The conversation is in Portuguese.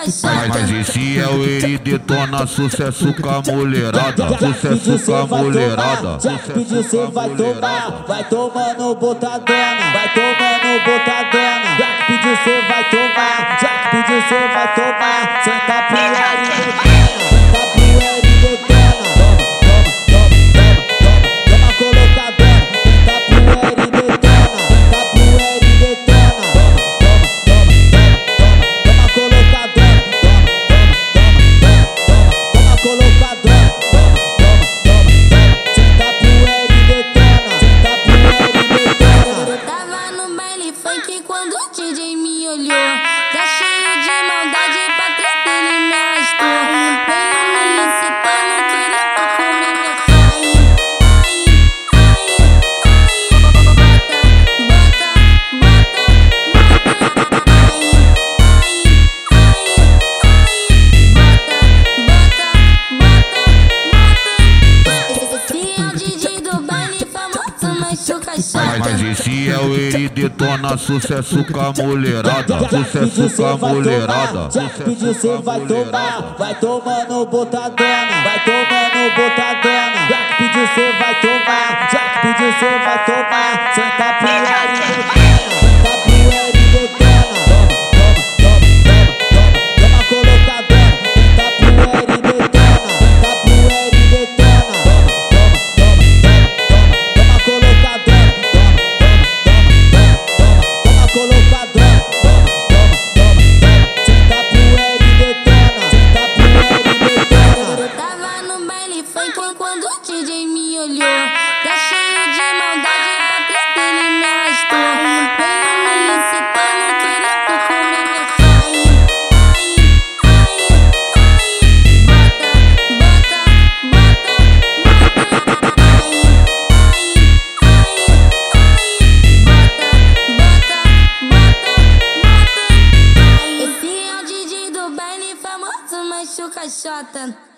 Mas esse é o ele detona sucesso com a mulherada. Sucesso com a mulherada. Já que pediu cê vai tomar, vai tomando botadona, vai tomando botadona. Já que pediu cê vai tomar, já que pediu cê vai tomar. Senta pro L e detona, senta pro L e detona. Toma colocadona, senta pro L e detona, senta pro L e detona. Toma colocadona, toma colocadona. Senta pro L e detona, senta pro L e detona. Eu tava no baile funk quando o DJ me olhou. Tá cheio de maldade pra treta, ele me arrastou. Veio me incitando, querendo comer meu sonho. Esse é o DJ do baile famoso, machuca chata. Mas esse é o ele detona sucesso com a mulherada. Sucesso com a mulherada. Já que pediu cê vai tomar, vai tomando botadona, vai tomando botadona. Já que pediu cê vai tomar, já que pediu cê vai tomar. Senta pro L e detona, senta pro L e detona. Toma colocadona, senta pro L e detona, senta pro L e detona. Toma colocadona, toma colocadona. Senta pro L e detona, senta pro L e detona. Eu tava no baile funk quando o DJ me olhou. Tá cheio de maldade pra treta, ele me arrastou. Veio me incitando, querendo comer meu sonho. Esse é o DJ do baile famoso, machuca chota.